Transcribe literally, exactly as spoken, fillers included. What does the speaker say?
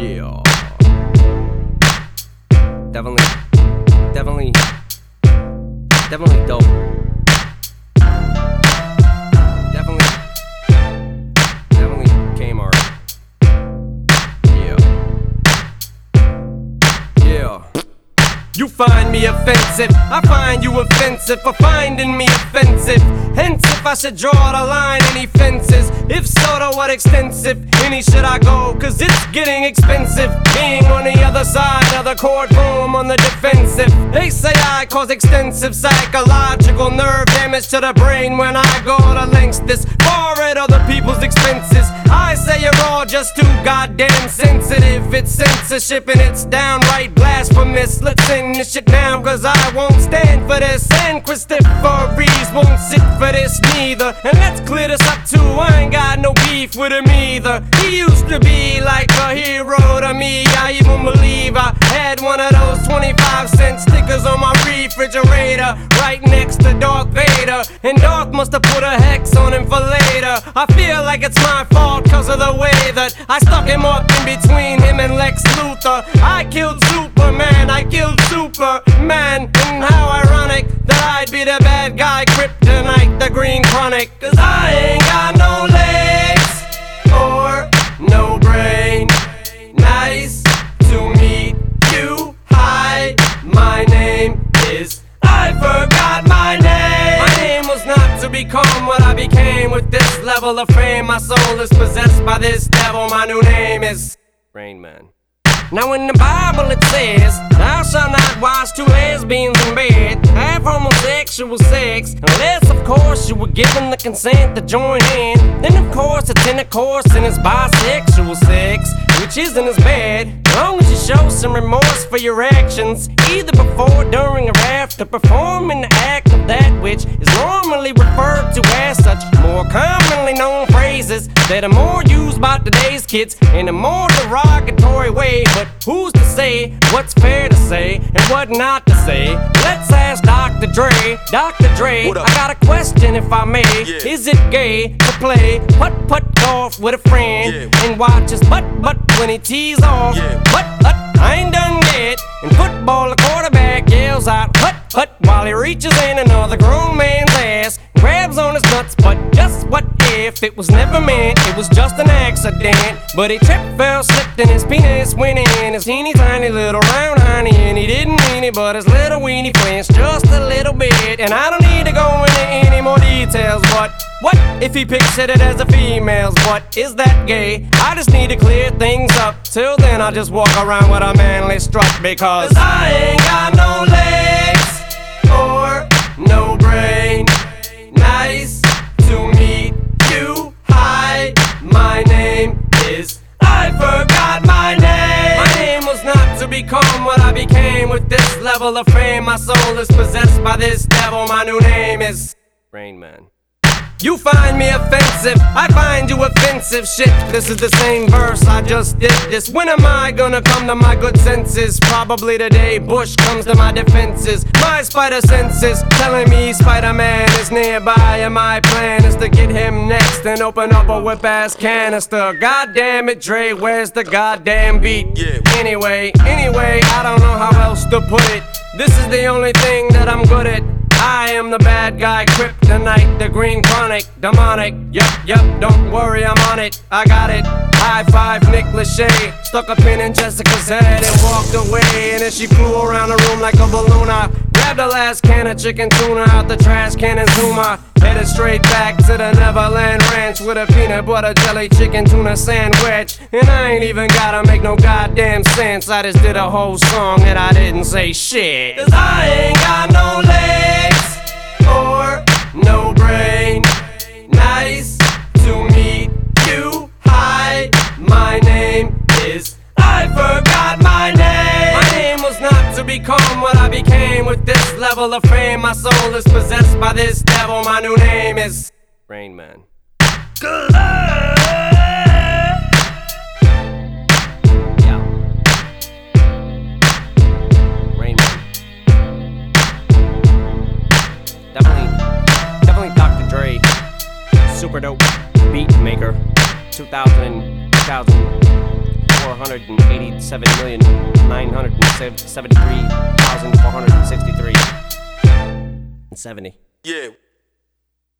Yeah. Definitely, definitely, definitely dope. Definitely, definitely Kmart. Yeah. Yeah. You find me offensive, I find you offensive for finding me offensive. Hence, if I should draw the line, any fences? If so, to what extensive? Any should I go? Cause it's getting expensive being on the other side of the courtroom on the defensive. They say I cause extensive psychological nerve damage to the brain when I go to lengths this far at other people's expenses. I say you're all just too goddamn sensitive. It's censorship and it's downright blasphemous. Let's end this shit now, cause I won't stand for this. And Christopher Reeves won't sit for this neither. And let's clear this up too, I ain't got no beef with him either. He used to be like a hero to me. I even believe I had one of those twenty-five cent stickers on my refrigerator, right next to Darth Vader. And Darth must have put a hex on him for later. I feel like it's my fault cause of the way that I stuck him up in between him and Lex Luthor. I killed Superman, I killed Superman. And how ironic that I'd be the bad guy, Kryptonite, the Green Chronic. Cause I ain't got no legs or no brain. Nice to meet you. Hi, my name is, I forgot my name. My name was not to become what I became. With this level of fame, my soul is possessed by this devil. My new name is Rain Man. Now in the Bible it says, thou shalt not watch two lesbians in bed, have homosexual sex, unless of course you were given the consent to join in. Then of course it's intercourse and it's bisexual sex, which isn't as bad, as long as you show some remorse for your actions, either before, during, or after performing the act of that which is normally referred to as such. More commonly known phrases that are more used by today's kids in a more derogatory way. But who's to say what's fair to say and what not to say? Let's ask Doctor Dre. Doctor Dre, I got a question if I may. Yeah. Is it gay to play putt-putt golf with a friend yeah. and watch his butt-butt when he tees off? Yeah. But-but, I ain't done yet. In football, the quarterback yells out hut-hut while he reaches in another grown man's ass, grabs on his nuts. But just what if it was never meant? It was just an accident. But he tripped, fell, slipped, and his penis went in his teeny tiny little round honey. And he didn't mean it, but his little weenie flinched just a little bit. And I don't need to go into any more details. But what if he pictured it as a female's? What is that gay? I just need to clear things up. Till then I'll just walk around with a manly strut. Because Cause I ain't got no legs or no brain. Nice to meet you. Hi, my name is, I forgot my name. My name was not to become what I became. With this level of fame, my soul is possessed by this devil. My new name is Rain Man. You find me offensive, I find you offensive. Shit, this is the same verse, I just did this. When am I gonna come to my good senses? Probably the day Bush comes to my defenses. My spider senses telling me Spider-Man is nearby, and my plan is to get him next and open up a whip-ass canister. God damn it, Dre, where's the goddamn beat? Yeah. Anyway, anyway, I don't know how else to put it. This is the only thing that I'm good at. I am the bad guy, Kryptonite, the Green Chronic, demonic. Yup, yup, don't worry, I'm on it. I got it. High five, Nick Lachey. Stuck a pin in Jessica's head and walked away. And then she flew around the room like a balloon. I grabbed the last can of chicken tuna out the trash can and Zuma. Headed straight back to the Neverland Ranch with a peanut butter jelly chicken tuna sandwich. And I ain't even gotta make no goddamn sense. I just did a whole song and I didn't say shit. Cause I ain't got no legs or no brain. Nice to meet you. Hi, my name is, I forgot my name. My name was not to become what I became. With this level of fame, my soul is possessed by this devil. My new name is Rain Man. Good luck. Yeah. Rain Man. Definitely, definitely Doctor Dre. Super dope beat maker. two thousand, two thousand four hundred eighty-seven million nine hundred seventy-three thousand four hundred sixty-three and seventy. Yeah.